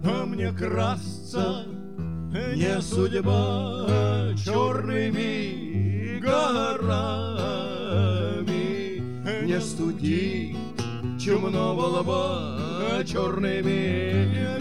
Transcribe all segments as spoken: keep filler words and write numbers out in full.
а мне красться не судьба черными горами, не студи чумного лба черными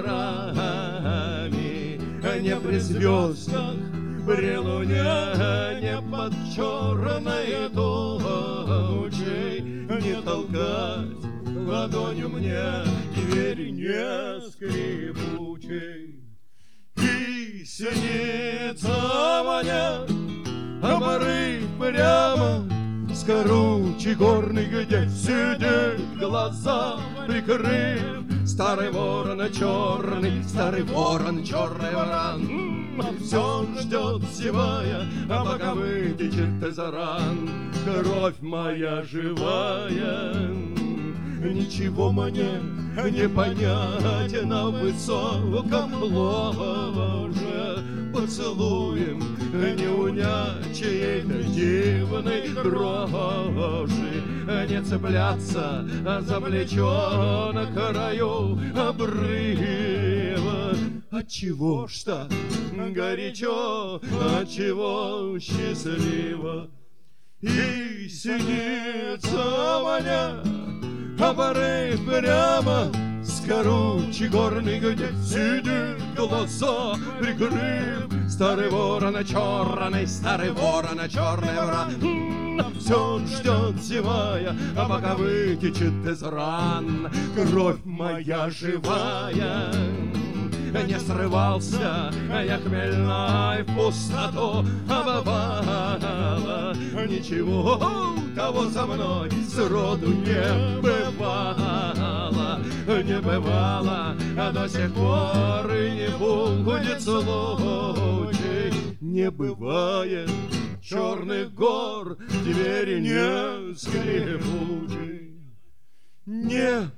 ветрами, не при звездах, при луне, не под черной тучей, не толкать ладонью мне дверь не скрипучей. И снится мне обрыв прямо с короче горный, где сидит, глаза прикрыв, старый ворон черный, старый ворон черный ворон. Все ждет зевая, а пока вытечет из ран кровь моя живая. Ничего мне не понять на высоком ложе, поцелуем не унять чьей-то дивной дрожи, не цепляться за плечо на краю обрыва. Отчего ж так горячо, отчего счастливо? И снится мне обрыв прямо с короче горный, где сидит, глаза прикрыв, старый ворон черный, старый ворон черный ворон. Все ждет зевая, а пока вытечет из ран кровь моя живая. Не срывался я хмельной в пустоту, а бывало ничего того со мной сроду не бывало, не бывало, а до сих пор и не будет случай. Не бывает черных гор, двери не скрипучей. Не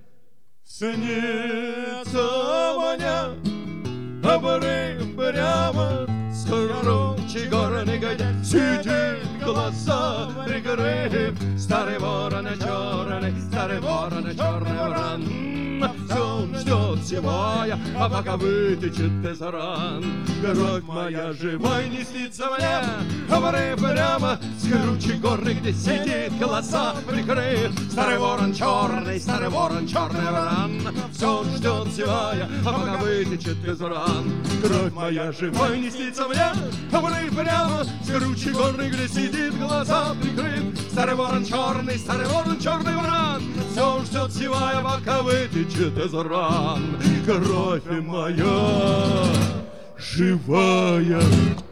снится мне обрыв прямо с короче горный, где сидит, глаза прикрыв, старый ворон черный, старый ворон черный ворон. Все ждет зимая, а пока вытечет из ран кровь моя живой. Не снится мне обрыв прямо с круче горы, где сидит, глаза прикрыв, старый ворон черный, старый ворон черный ворон. Все ждет зимая, а пока вытечет из ран кровь моя живой. Не снится мне обрыв прямо с круче горы, где сидит, глаза прикрыв, старый ворон черный, старый ворон черный ворон. Все ждет зимая, пока вытечет из ран кровь моя живая.